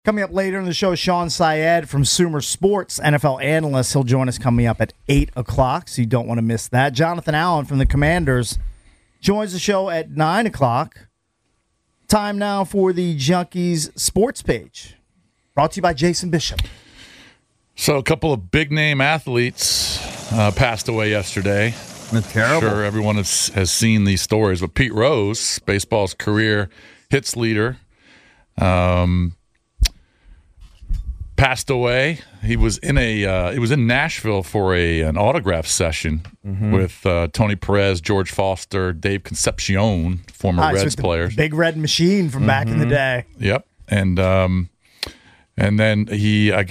Coming up later in the show, Sean Syed from Sumer Sports, NFL analyst. He'll join us coming up at 8 o'clock, so you don't want to miss that. Jonathan Allen from the Commanders joins the show at 9 o'clock. Time now for the Junkies sports page, brought to you by Jason Bishop. So a couple of big-name athletes passed away yesterday. That's terrible. I'm sure everyone has seen these stories, but Pete Rose, baseball's career hits leader, passed away. He was in Nashville for an autograph session with Tony Perez, George Foster, Dave Concepcion, former Reds players. Big Red Machine from back in the day. Yep, and then I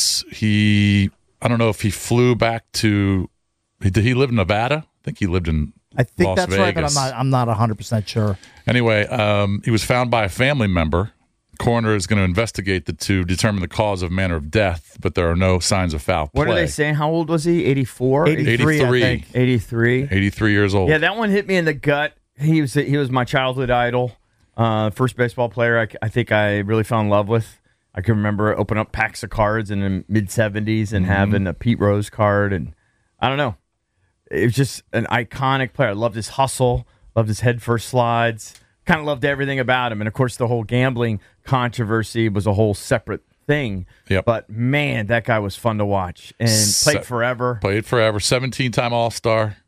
don't know if he flew back to. Did he live in Nevada? I think he lived in. I think Las that's Vegas. right, but I'm not 100% sure. Anyway, he was found by a family member. Coroner is going to investigate to determine the cause of manner of death, but there are no signs of foul play. What are they saying? How old was he? 84? 83, I think. 83. 83 years old. Yeah, that one hit me in the gut. He was my childhood idol. First baseball player I think I really fell in love with. I can remember opening up packs of cards in the mid-'70s and having a Pete Rose card. And I don't know. It was just an iconic player. I loved his hustle, loved his head-first slides. Kind of loved everything about him. And, of course, the whole gambling controversy was a whole separate thing. Yep. But, man, that guy was fun to watch and played forever. Played forever. 17-time All-Star.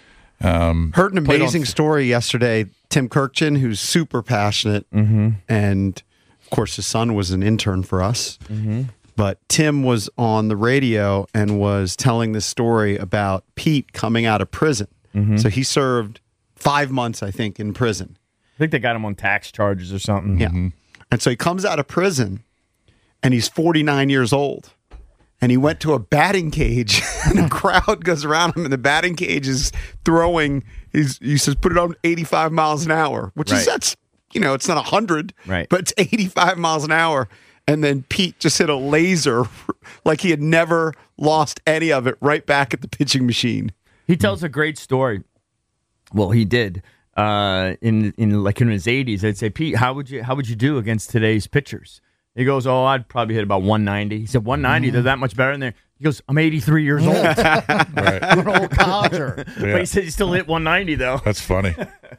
Heard an amazing story yesterday. Tim Kirkchin, who's super passionate, and, of course, his son was an intern for us. But Tim was on the radio and was telling this story about Pete coming out of prison. So he served 5 months, I think, in prison. I think they got him on tax charges or something. Yeah. And so he comes out of prison, and he's 49 years old. And he went to a batting cage, and a crowd goes around him, and the batting cage is throwing. He says, put it on 85 miles an hour, which is, that's, it's not 100, but it's 85 miles an hour. And then Pete just hit a laser like he had never lost any of it right back at the pitching machine. He tells a great story. Well, he did. In his 80s, I'd say, Pete, how would you do against today's pitchers? He goes, I'd probably hit about 190. He said, 190, they're that much better than there. He goes, I'm 83 years old. I'm an old codger. But he said he still hit 190, though. That's funny.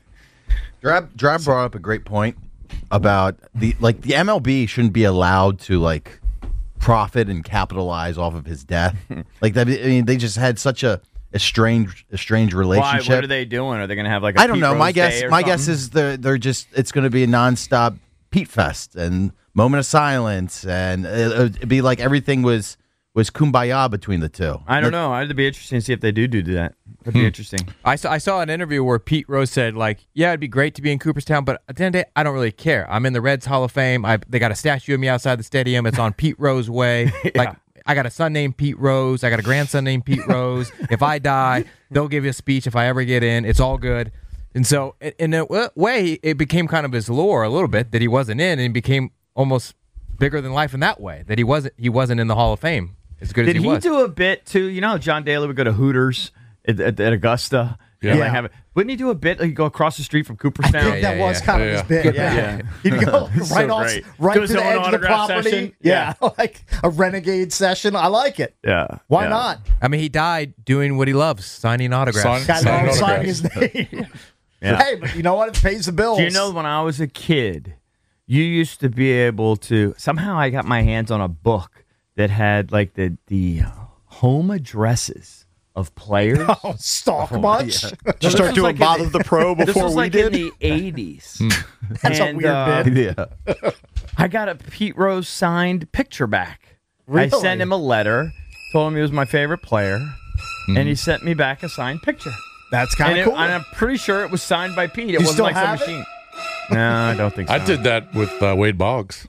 Drab brought up a great point about the MLB shouldn't be allowed to profit and capitalize off of his death. They just had such a strange relationship. Why? What are they doing? Are they going to have a I don't Pete know. Rose My Day guess is it's going to be a nonstop Pete Fest and moment of silence, and it'd be like everything was kumbaya between the two. I don't know. It'd be interesting to see if they do that. It'd be interesting. I saw an interview where Pete Rose said, yeah, it'd be great to be in Cooperstown, but at the end of the day, I don't really care. I'm in the Reds Hall of Fame. They got a statue of me outside the stadium. It's on Pete Rose Way. Yeah. I got a son named Pete Rose. I got a grandson named Pete Rose. If I die, they'll give you a speech if I ever get in. It's all good. And so, in a way, it became kind of his lore a little bit that he wasn't in, and he became almost bigger than life in that way, that he wasn't in the Hall of Fame as good as he was. Did he do a bit, too? John Daly would go to Hooters at Augusta. Yeah. Wouldn't he do a bit? He'd go across the street from Cooperstown. I think that was kind of his bit. Yeah. He'd go right to the edge of the property. Session. Yeah, like a renegade session. I like it. Yeah. Why not? I mean, he died doing what he loves, signing autographs. Signing his name. Hey, but you know what? It pays the bills. Do you know when I was a kid, you used to be able to... Somehow I got my hands on a book that had the home addresses of players. Oh, stalk much? Yeah. Just start doing Bother the Pro before we did? This was in the 80s. That's a weird bit. Yeah. I got a Pete Rose signed picture back. Really? I sent him a letter, told him he was my favorite player, and he sent me back a signed picture. That's kind of cool. And I'm pretty sure it was signed by Pete. It You wasn't still like some have it? machine. No, I don't think so. I did that with Wade Boggs.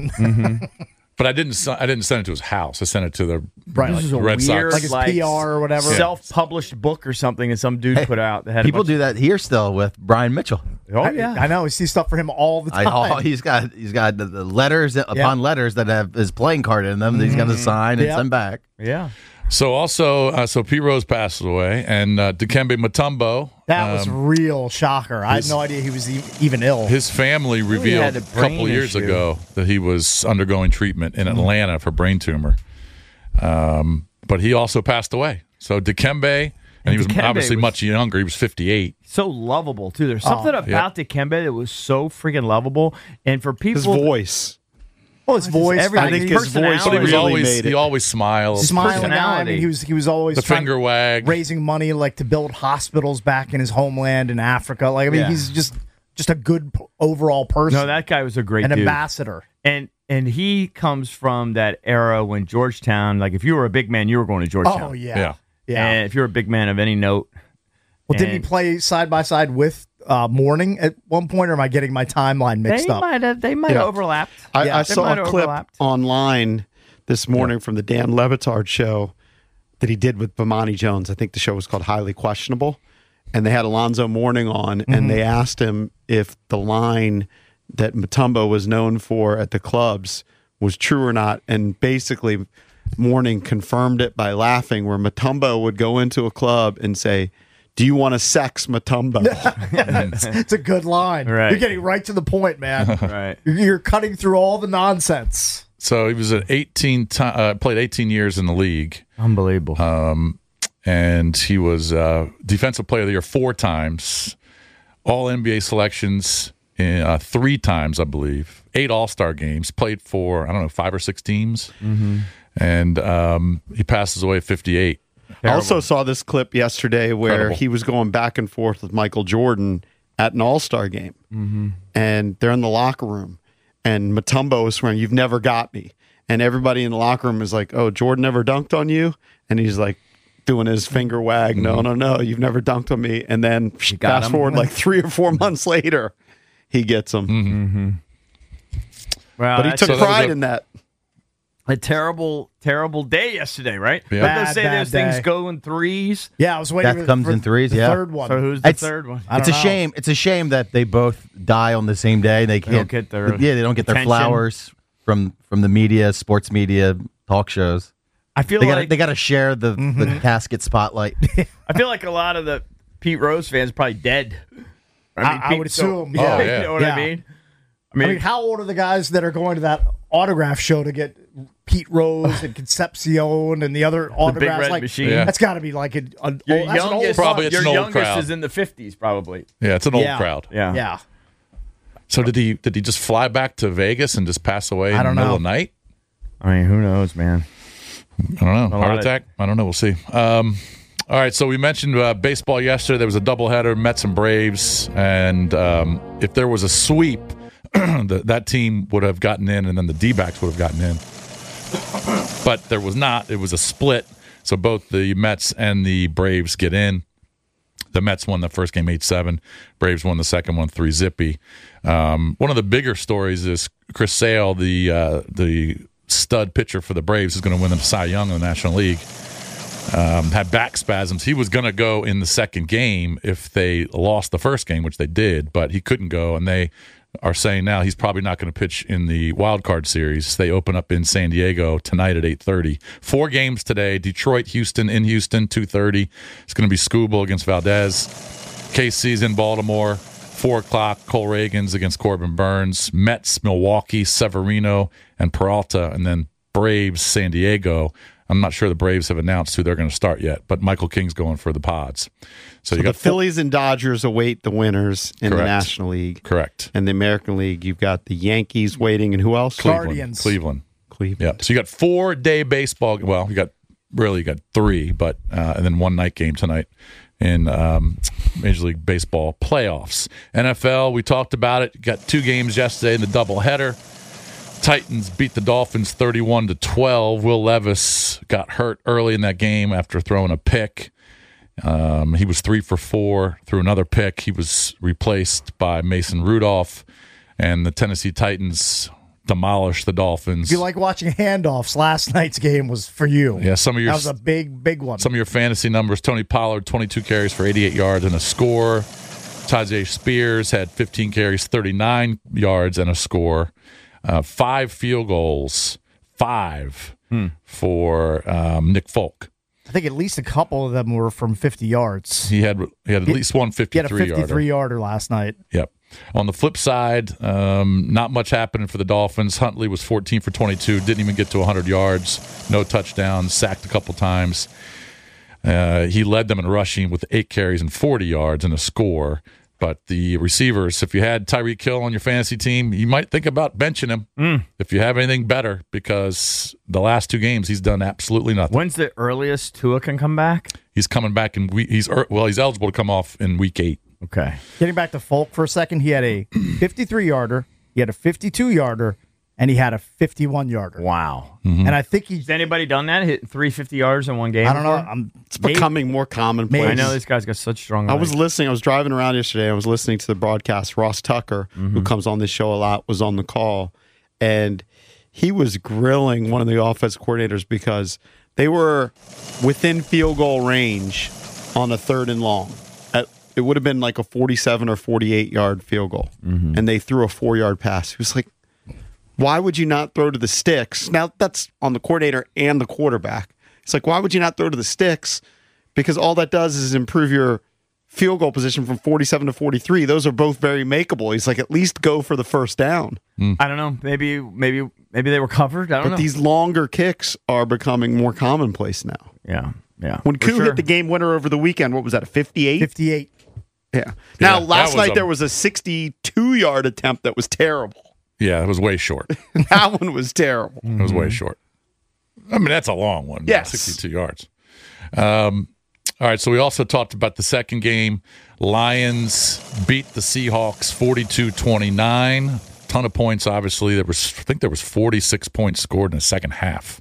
But I didn't send it to his house. I sent it to the This is a Red weird, Sox. Like his PR or whatever. self-published book or something that some dude put out. That had People do that here still with Brian Mitchell. Oh, yeah. I know. We see stuff for him all the time. He's got the letters upon letters that have his playing card in them that he's got to sign and send back. Yeah. So Pete Rose passed away, and Dikembe Mutombo. That was a real shocker. I had no idea he was even ill. His family revealed had a a brain couple years issue. ago that he was undergoing treatment in Atlanta for brain tumor. But he also passed away. So Dikembe, and he was Dikembe obviously was- much younger. He was 58. So lovable too. There's something about Dikembe that was so freaking lovable, and for people, His voice. Well, his voice, everything. I think His his voice But he was really always made it. he always smiled. smiling guy. I personality. mean, he was always The trying- finger wag. raising money like to build hospitals back in his homeland in Africa. Like I mean, Yeah. he's just a good overall person. no, that guy was a great an dude. ambassador. And he comes from that era when Georgetown, like if you were a big man, you were going to Georgetown. Oh yeah, Yeah. yeah. And if you're a big man of any note, Well, didn't he and- play side by side with Mourning at one point, or am I getting my timeline mixed up? they might have Yeah. overlapped. I They saw might a have clip overlapped. online this morning from the Dan Levitard show that he did with Bomani Jones. I think the show was called Highly Questionable. And they had Alonzo Mourning on, and they asked him if the line that Mutombo was known for at the clubs was true or not. And basically, Mourning confirmed it by laughing, where Mutombo would go into a club and say, "Do you want to sex Mutombo?" It's a good line. Right. You're getting right to the point, man. Right. You're cutting through all the nonsense. So he was at 18 played 18 years in the league. Unbelievable. And he was Defensive Player of the Year 4 times, All NBA selections 3 times, I believe, 8 All-Star games, played for, 5 or 6 teams. Mm-hmm. And he passes away at 58. I also saw this clip yesterday where Incredible. he was going back and forth with Michael Jordan at an All-Star game. Mm-hmm. And they're in the locker room. And Mutombo is swearing, "You've never got me." And everybody in the locker room is like, "Oh, Jordan never dunked on you?" And he's like doing his finger wag. No, you've never dunked on me. And then got fast him. forward like 3 or 4 months later, he gets him. Well, But he that's took So that was pride a- in that. a terrible, terrible day yesterday, right? Yeah. But Bad, they say bad those things day. go in threes. Yeah, I was waiting. Death comes for in threes, the yeah. third one. So who's the It's- third one? I It's don't a know. shame. It's a shame that they both die on the same day. They can't don't get their they don't get their attention. flowers from the media, sports media, talk shows. I feel They like got to share the casket spotlight. I feel like a lot of the Pete Rose fans are probably dead. I would assume. Oh, Yeah. yeah. You know what Yeah. I mean? I mean, how old are the guys that are going to that autograph show to get Pete Rose and Concepcion and the other autographs? Red like, Machine. Yeah. That's got to be like Your that's an old youngest, Probably it's your an old youngest crowd. is in the 50s, probably. Yeah, it's an old Yeah. crowd. Yeah. Yeah. So did he just fly back to Vegas and just pass away in I don't the middle know. of the night? I mean, who knows, man? I don't know. lot Heart of- attack? I don't know. We'll see. All right. So we mentioned baseball yesterday. There was a doubleheader, Mets and Braves. And if there was a sweep, that team would have gotten in, and then the D-backs would have gotten in. But there was not. It was a split. So both the Mets and the Braves get in. The Mets won the first game 8-7. Braves won the second one 3-zippy. One of the bigger stories is Chris Sale, the stud pitcher for the Braves, is going to win the Cy Young in the National League. Had back spasms. He was going to go in the second game if they lost the first game, which they did, but he couldn't go, and they are saying now he's probably not going to pitch in the wild card series. They open up in San Diego tonight at 8:30. 4 games today: Detroit, Houston, in Houston 2:30. It's going to be Skubal against Valdez. KC's in Baltimore 4 o'clock. Cole Reagans against Corbin Burns. Mets, Milwaukee, Severino, and Peralta, and then Braves, San Diego. I'm not sure the Braves have announced who they're going to start yet, but Michael King's going for the Pods. So you The got Phillies and Dodgers await the winners in the Correct. National League. correct. And the American League, you've got the Yankees waiting, and who else? Guardians. Cleveland. Cleveland. Yeah. So you got 4-day baseball. Well, you got 3, but and then one night game tonight in Major League Baseball playoffs. NFL, we talked about it. You got 2 games yesterday in the doubleheader. Titans beat the Dolphins 31-12. Will Levis got hurt early in that game after throwing a pick. He was 3 for 4, threw another pick. He was replaced by Mason Rudolph, and the Tennessee Titans demolished the Dolphins. If you like watching handoffs, last night's game was for you. Yeah, some of your That was a big one. some of your fantasy numbers. Tony Pollard, 22 carries for 88 yards and a score. Tajay Spears had 15 carries, 39 yards and a score. 5 field goals, 5 for Nick Folk. I think at least a couple of them were from 50 yards. He had at least one He had a 53 yarder. 53-yarder last night. Yep. On the flip side, not much happening for the Dolphins. Huntley was 14 for 22, didn't even get to 100 yards, no touchdowns, sacked a couple times. He led them in rushing with 8 carries and 40 yards and a score. But the receivers, if you had Tyreek Hill on your fantasy team, you might think about benching him if you have anything better, because the last 2 games he's done absolutely nothing. When's the earliest Tua can come back? He's coming back in he's eligible to come off in week 8. Okay. Getting back to Folk for a second, he had a 53-yarder, he had a 52-yarder, and he had a 51-yarder. Wow. And I think Has anybody done that? Hit 350 yards in one game? I don't know. before? It's becoming more commonplace. I know this guy's got such strong I legs. was listening. I was driving around yesterday. I was listening to the broadcast. Ross Tucker, who comes on this show a lot, was on the call, and he was grilling one of the offensive coordinators because they were within field goal range on a 3rd and long. It would have been like a 47 or 48-yard field goal, and they threw a 4-yard pass. He was like, why would you not throw to the sticks? Now, that's on the coordinator and the quarterback. It's like, why would you not throw to the sticks? Because all that does is improve your field goal position from 47 to 43. Those are both very makeable. He's like, at least go for the first down. I don't know. Maybe they were covered. I don't know. But these longer kicks are becoming more commonplace now. Yeah. When For Koo sure. hit the game winner over the weekend, what was that, a 58? 58. Yeah. Now, that last was night a- there was a 62-yard attempt that was terrible. Yeah, it was way short. That one was terrible. It was way short. I mean, that's a long one. Yes. 62 yards. All right, so we also talked about the second game. Lions beat the Seahawks 42-29. Ton of points, obviously. I think there was 46 points scored in the second half.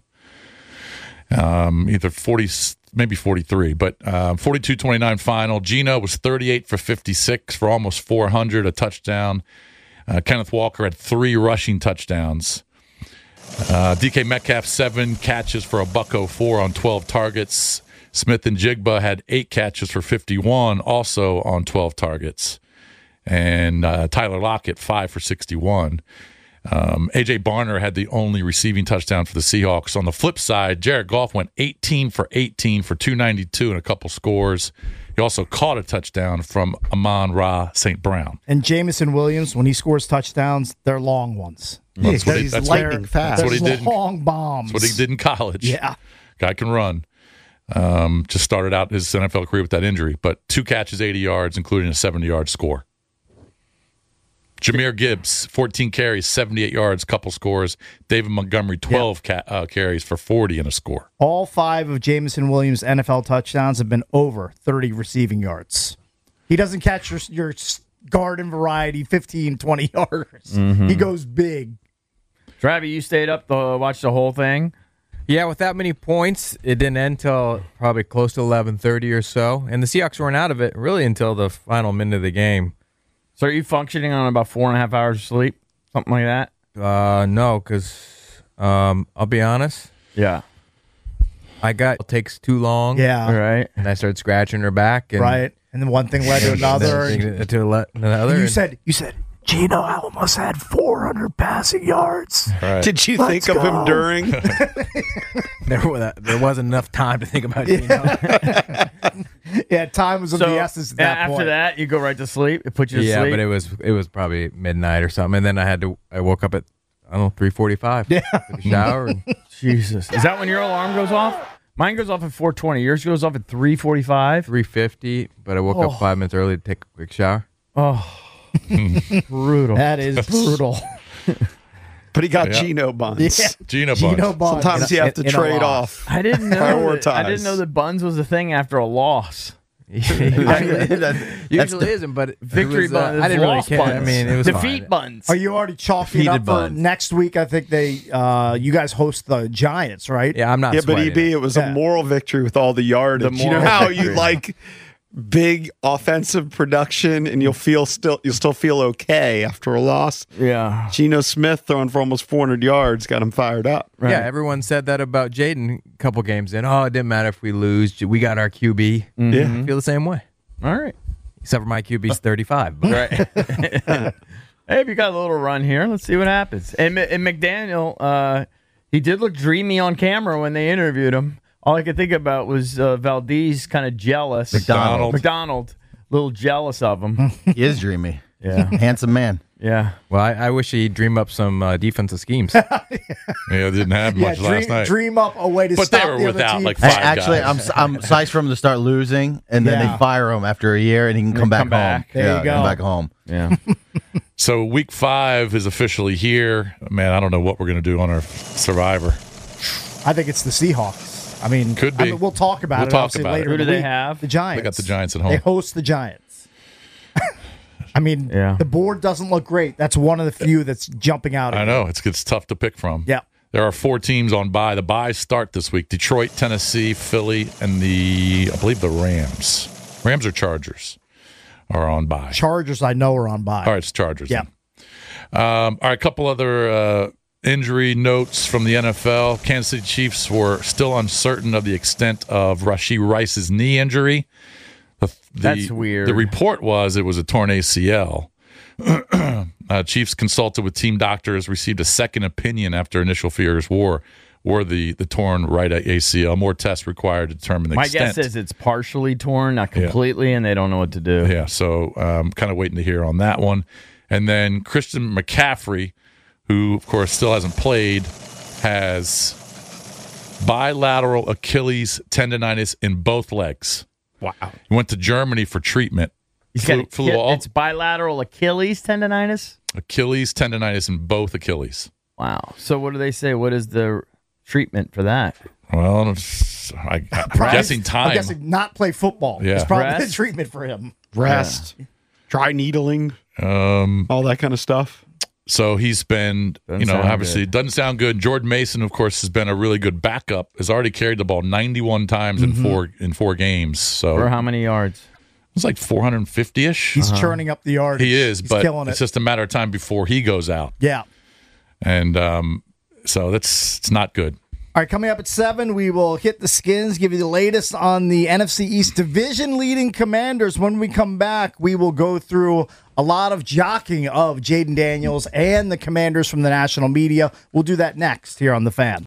Either 40, maybe 43, but 42-29 final. Geno was 38 for 56 for almost 400, a touchdown. Kenneth Walker had 3 rushing touchdowns. DK Metcalf, 7 catches for $104 on 12 targets. Smith and Jigba had 8 catches for 51, also on 12 targets. And Tyler Lockett, 5 for 61. A.J. Barner had the only receiving touchdown for the Seahawks. On the flip side, Jared Goff went 18 for 18 for 292 and a couple scores. He also caught a touchdown from Amon-Ra St. Brown. And Jamison Williams, when he scores touchdowns, they're long ones. That's what he- He's that's lightning fast. They're That's what he did. long bombs. That's what he did in college. Yeah. Guy can run. Just started out his NFL career with that injury, but 2 catches, 80 yards, including a 70-yard score. Jahmyr Gibbs, 14 carries, 78 yards, couple scores. David Montgomery, 12 carries for 40 and a score. All 5 of Jamison Williams' NFL touchdowns have been over 30 receiving yards. He doesn't catch your garden variety 15, 20 yarders. He goes big. Travis, you stayed up to watch the whole thing? Yeah, with that many points, it didn't end until probably close to 11:30 or so. And the Seahawks weren't out of it really until the final minute of the game. So are you functioning on about 4.5 hours of sleep? Something like that? No, because I'll be honest. Yeah. It takes too long. Yeah. All right. And I started scratching her back. And Right. And then one thing led to another. another. You said, Geno almost had 400 passing yards. Right. Did you think of him during? there wasn't enough time to think about it. Yeah, time was of the essence at that after point. that, you go right to sleep. It puts you to Yeah, sleep. but it was probably midnight or something, and then I woke up at 3:45. Yeah. Took a shower. And, Jesus. Is that when your alarm goes off? Mine goes off at 4:20. Yours goes off at 3:45. 3:50, but I woke up 5 minutes early to take a quick shower. Oh, brutal. That is brutal. But he got Yeah. Geno buns. Yeah. Geno Geno Buns. Buns. Sometimes you have to In a trade loss. off. I didn't know. Prioritize. I didn't know that buns was a thing after a loss. Usually isn't, but Victory buns. buns. I didn't really loss care. buns. I mean, it was defeat fine. buns. Are you already chalking it up Heated for buns. next week? I think you guys host the Giants, right? Yeah, I'm not. Yeah, but sweating EB, it was Yeah. a moral victory with all the yardage. You know moral how victory. you like big offensive production and you'll still feel okay after a loss. Yeah. Geno Smith throwing for almost 400 yards got him fired up. Yeah, everyone said that about Jaden a couple games in. Oh, it didn't matter if we lose. We got our QB. Yeah. I feel the same way, All right. except for my QB's 35. But Right. Hey, we got a little run here. Let's see what happens. And McDaniel, he did look dreamy on camera when they interviewed him. All I could think about was Valdez kind of jealous. McDonald, little jealous of him. He is dreamy. Yeah. Handsome man. Yeah. Well, I wish he'd dream up some defensive schemes. Yeah, didn't have much last night. Dream up a way to But stop they were the other without team. like five Actually, guys. I'm psyched for him to start losing, and then Yeah. they fire him after a year, and he can come back home. back. There you go. Come back home. Yeah. So week 5 is officially here. Man, I don't know what we're going to do on our Survivor. I think it's the Seahawks. I mean, Could be. we'll talk about We'll it talk obviously about it. later. Who in do the they week. have? The Giants. They got the Giants at They home. host the Giants. I mean, Yeah. the board doesn't look great. That's one of the few that's jumping out. I know. It's tough to pick from. Yeah. There are 4 teams on bye. The byes start this week. Detroit, Tennessee, Philly, and I believe the Rams. Rams or Chargers are on bye. Chargers, I know, are on bye. All right, it's Chargers. Yeah. then. All right, a couple other injury notes from the NFL. Kansas City Chiefs were still uncertain of the extent of Rashee Rice's knee injury. That's weird. The report was it was a torn ACL. Chiefs consulted with team doctors, received a second opinion after initial fears were the torn right ACL. More tests required to determine the My extent. guess is it's partially torn, not completely, and they don't know what to do. Yeah, so kind of waiting to hear on that one. And then Christian McCaffrey, who, of course, still hasn't played, has bilateral Achilles tendonitis in both legs. Wow. He went to Germany for treatment. He's got Flew it's bilateral Achilles tendonitis? Achilles tendonitis in both Achilles. Wow. So what do they say? What is the treatment for that? Well, I'm guessing time. I'm guessing not play football. Yeah. It's probably the Rest? treatment for him. Rest, dry needling, all that kind of stuff. So he's been, Doesn't sound obviously good. doesn't sound good. Jordan Mason, of course, has been a really good backup. Has already carried the ball 91 times in four games. So For how many yards? it's like 450-ish. He's churning up the yardage. He is, He's but killing it's it. just a matter of time before he goes out. Yeah. And so it's not good. All right, coming up at 7, we will hit the skins, give you the latest on the NFC East division leading Commanders. When we come back, we will go through a lot of jockeying of Jaden Daniels and the Commanders from the national media. We'll do that next here on The Fan.